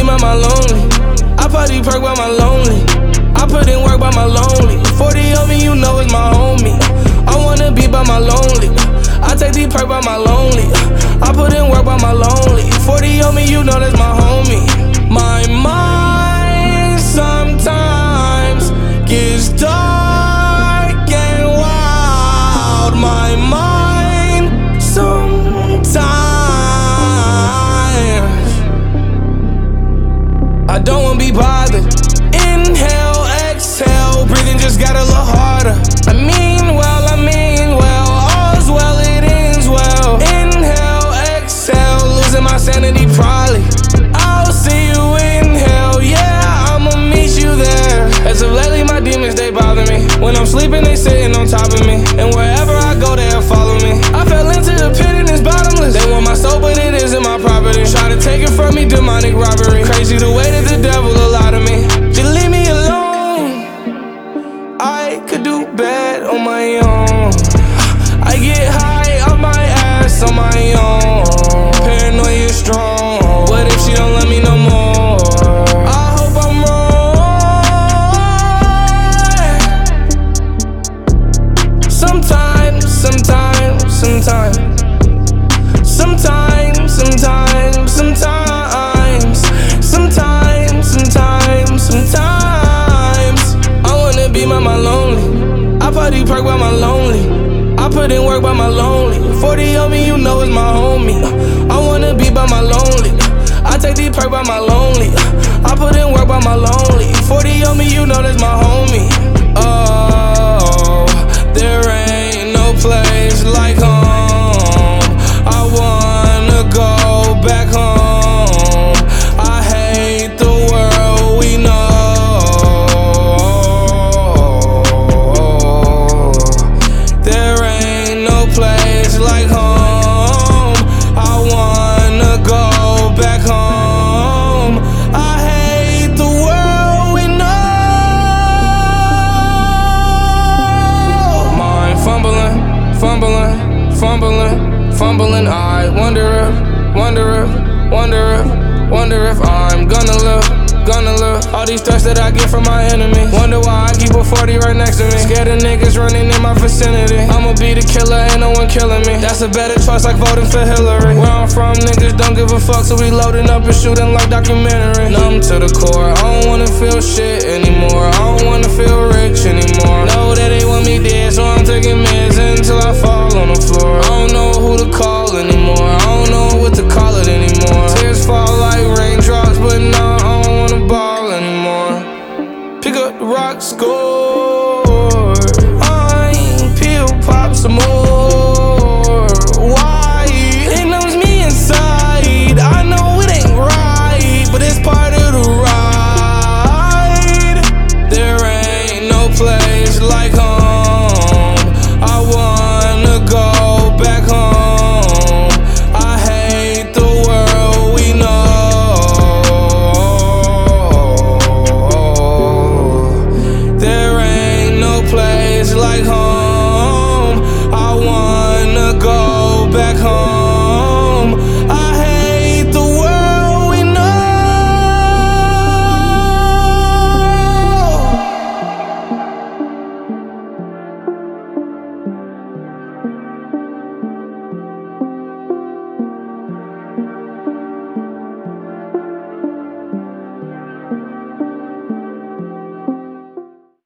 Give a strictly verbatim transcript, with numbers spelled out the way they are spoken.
by my lonely. I party perk by my lonely. I put in work by my lonely. forty on me, you know it's my homie. I wanna be by my lonely. I take the perk by my lonely. I put in work by my lonely. forty on me, you know that's my homie. My mind sometimes gets dark and wild. My mind sometimes. I don't wanna be bothered. Inhale, exhale, breathing just got a little harder. I mean well, I mean well, all's well, it ends well. Inhale, exhale, losing my sanity probably. I'll see you in hell, yeah, I'ma meet you there. As of lately, my demons, they bother me. When I'm sleeping, they sitting on top of me. And wherever I go, they'll follow me. I fell into the pit and it's bottomless. They want my soul, but it isn't my property. Try to take it from me, demonic robbery. Crazy the way that the devil allowed of me. Just leave me alone. I could do bad on my own. I get high off my ass on my own. Paranoia is strong. What if she don't love me no more? I hope I'm wrong. Sometimes, sometimes, sometimes. Sometimes, sometimes, sometimes. Sometimes, sometimes, sometimes. I wanna be by my lonely. I party perk by my lonely. I put in work by my lonely. forty on me, you know it's my homie. I wanna be by my lonely. I take the perk by my lonely. I put in work by my lonely. forty on me, you know that's my homie. Oh, there ain't no place like home. I wanna go back home. I hate the world we know. There ain't no place like home. I wanna go back home. I hate the world we know. Mind fumbling, fumbling, fumbling, fumbling. I wonder if, wonder if, wonder if, wonder if I'm gonna live, gonna live. All these threats that I get from my enemies. Wonder why I keep a forty right next to me. Scared of niggas running in my vicinity. I'ma be the killer, ain't no one killing me. That's a better choice, like voting for Hillary. Where I'm from, niggas don't give a fuck, so we loading up and shooting like documentary. Numb to the core, I don't wanna feel shit anymore. I don't wanna feel rich anymore. Know that they want me dead, so I'm taking meds until I fall on the floor. I don't know who to call anymore. I don't know what to call it anymore.